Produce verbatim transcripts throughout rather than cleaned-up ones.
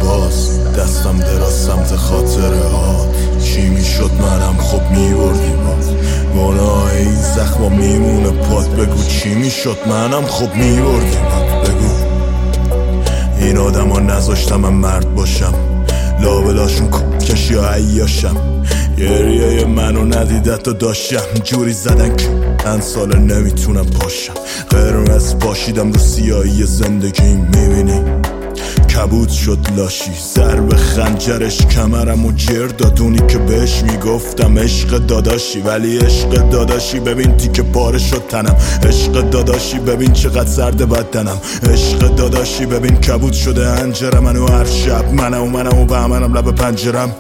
باز دستم دراز سمت خاطره هات. چی میشد منم خب میبردی باز گناه این زخما میمونه پات. بگو چی میشد منم خب میبردی باز. بگو این آدم ها نذاشتم من مرد باشم، لابلاشون کشی یا عیاشم. گریه منو ندیدت و داشتم جوری زدن که چند ساله نمیتونم پاشم. قرمز پاشیدم رو سیاهی زندگی میبینی کبود شد لاشی. ضرب خنجرش کمرم و جر دادونی که بهش میگفتم عشق داداشی. ولی عشق داداشی ببین تیکه پاره شد تنم. عشق داداشی ببین چقدر سرد بدنم. عشق داداشی ببین کبود شده انجره منو هر شب. منم و منم و بهمنم لب پنجرم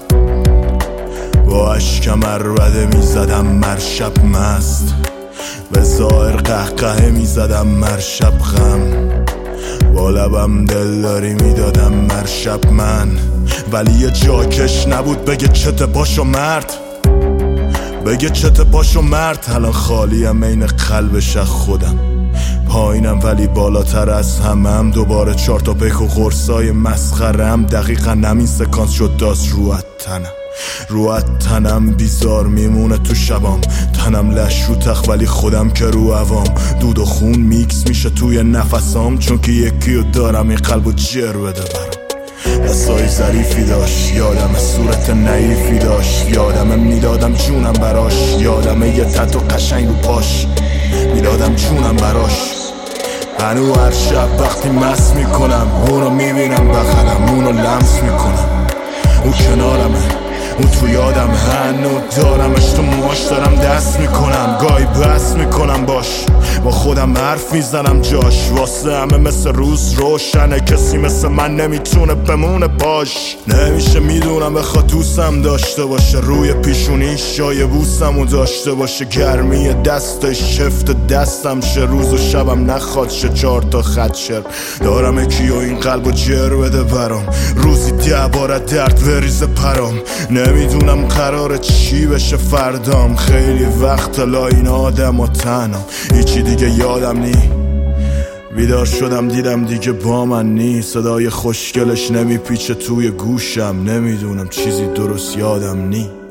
با اشکم عربده میزدم مر شب مست. به ظاهر قهقه میزدم مر شب غم. با لبم دلداری میدادم مر شب من. ولی یه جاکش نبود بگه چته پاشو مرد. بگه چته پاشو مرد. الان خالیم این قلبش از خودم. پایینم ولی بالاتر از همم. دوباره چار تا بک و قرصای مسخرم. دقیقا همین سکانس شد داست روت تنم. روت تنم بیزار میمونه تو شبام. تنم لش رو تخت ولی خودم که رو عوام. دود و خون میکس میشه توی نفسام. چون که یکیو دارم این قلبو جر بده برام. دستای ظریفی داشت یادم صورت نایفی داشت. یادم میدادم جونم براش. یادم یه تتو قشنگ رو پاش میدادم جونم براش. هنو هر شب وقتی مست میکنم اونو میبینم بغلم. اونو لمس میکنم اون کنارمه. اون تو یادم هنو دارمش تو موهاش دارم دست میکنم. گاهی بس میکنم باش با خودم حرف میزنم جاش. واسه همه مثل روز روشنه. کسی مثل من نمیتونه بمونه باش. نمیشه میدونم بخواد دوستم داشته باشه. روی پیشونیش جای بوسمو داشته باشه. گرمی دستش شفت دستم شه. روز و شبم نخواد شه چار تا خط شر. دارم اکیو این قلبو جر بده برام. روزی ده باره درد وریز پرام. نمیدونم قراره چی بشه فردام. خیلی وقت لا این آدم و تنم. هیچی دیگه یادم نی. بیدار شدم دیدم دیگه با من نی. صدای خوشگلش نمیپیچه توی گوشم. نمیدونم چیزی درست یادم نی.